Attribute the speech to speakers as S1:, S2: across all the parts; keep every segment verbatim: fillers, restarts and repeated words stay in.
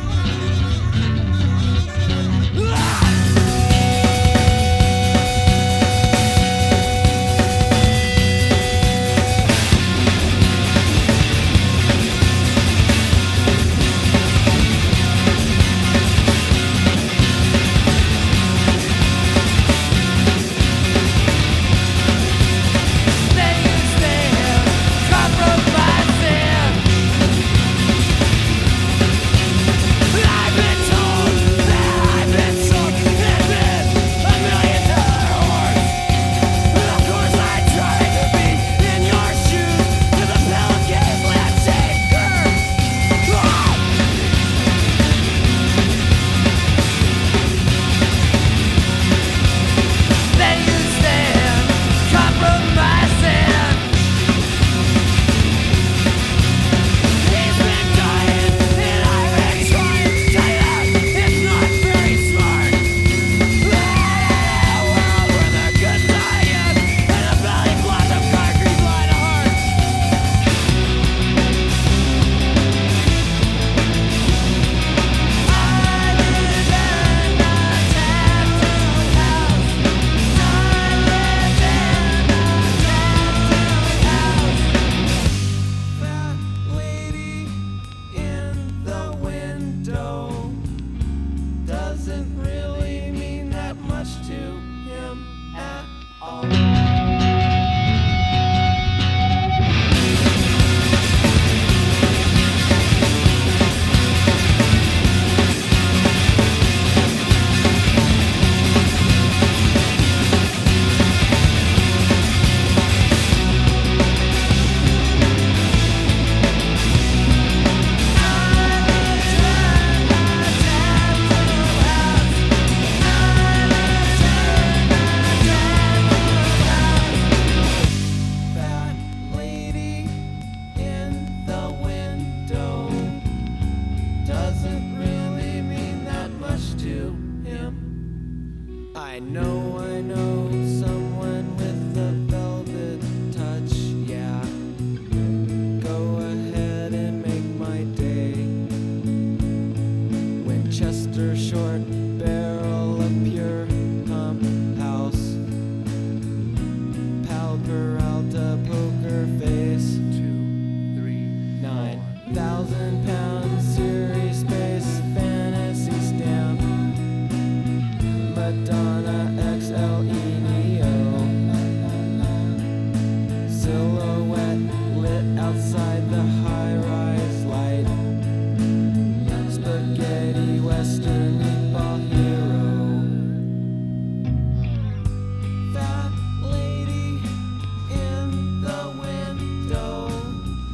S1: I know, I know someone with a velvet touch, yeah. Go ahead and make my day. Winchester short barrel, a pure pump house. Pal Peralta poker face. Two, three, nine thousand pounds series space fantasy stamp. Madonna X L E Neo. Silhouette lit outside the high-rise light. Spaghetti Western meatball hero. Fat lady in the window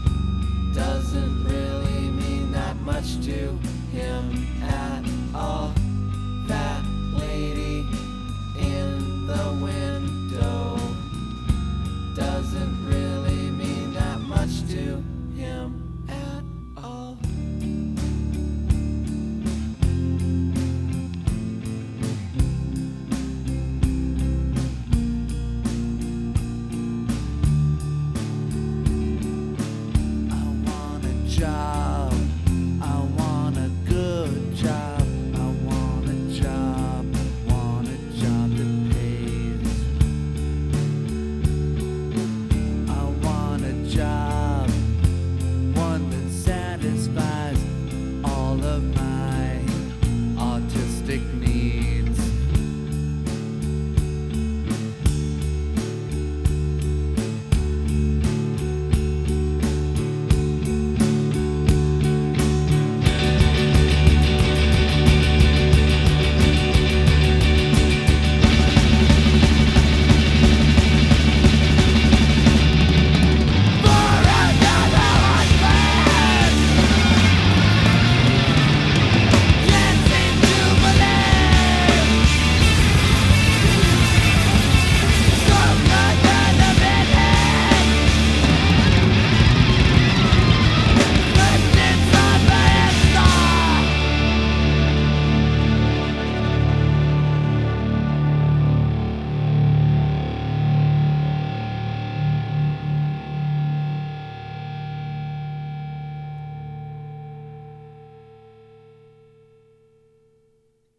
S1: doesn't really mean that much to him at all.